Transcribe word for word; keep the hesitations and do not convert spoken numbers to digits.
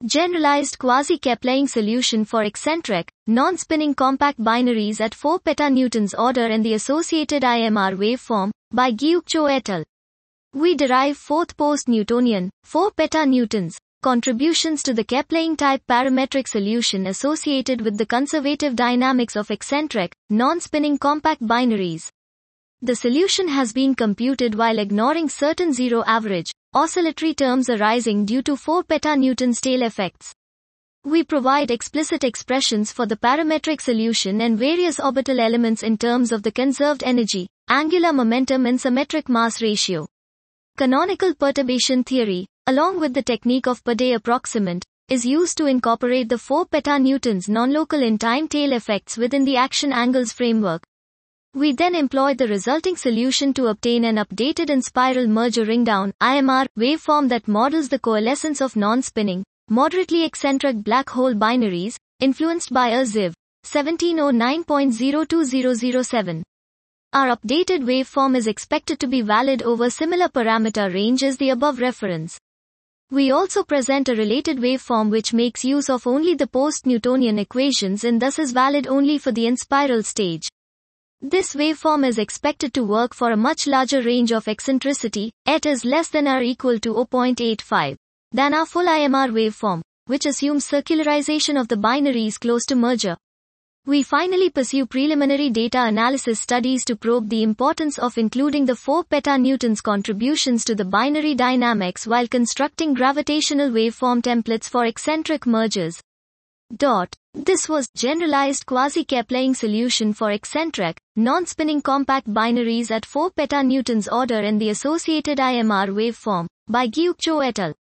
Generalized quasi-Keplerine solution for eccentric, non-spinning compact binaries at four petanewtons order and the associated I M R waveform, by Gyukcho et al. We derive fourth post-Newtonian, four petanewtons, contributions to the Keplerine-type parametric solution associated with the conservative dynamics of eccentric, non-spinning compact binaries. The solution has been computed while ignoring certain zero-average, oscillatory terms arising due to four petanewtons tail effects. We provide explicit expressions for the parametric solution and various orbital elements in terms of the conserved energy, angular momentum and symmetric mass ratio. Canonical perturbation theory, along with the technique of Pade approximant, is used to incorporate the four petanewtons non-local in time tail effects within the action angles framework. We then employ the resulting solution to obtain an updated inspiral merger ringdown I M R waveform that models the coalescence of non-spinning, moderately eccentric black hole binaries, influenced by a Z I V seventeen oh nine point zero two zero zero seven. Our updated waveform is expected to be valid over similar parameter range as the above reference. We also present a related waveform which makes use of only the post-Newtonian equations and thus is valid only for the inspiral stage. This waveform is expected to work for a much larger range of eccentricity, et is less than or equal to zero point eight five, than our full I M R waveform, which assumes circularization of the binaries close to merger. We finally pursue preliminary data analysis studies to probe the importance of including the four petanewtons contributions to the binary dynamics while constructing gravitational waveform templates for eccentric mergers. Dot. This was generalized quasi-Keplerine solution for eccentric, non-spinning compact binaries at four petanewtons order and the associated I M R waveform, by Gyukcho et al.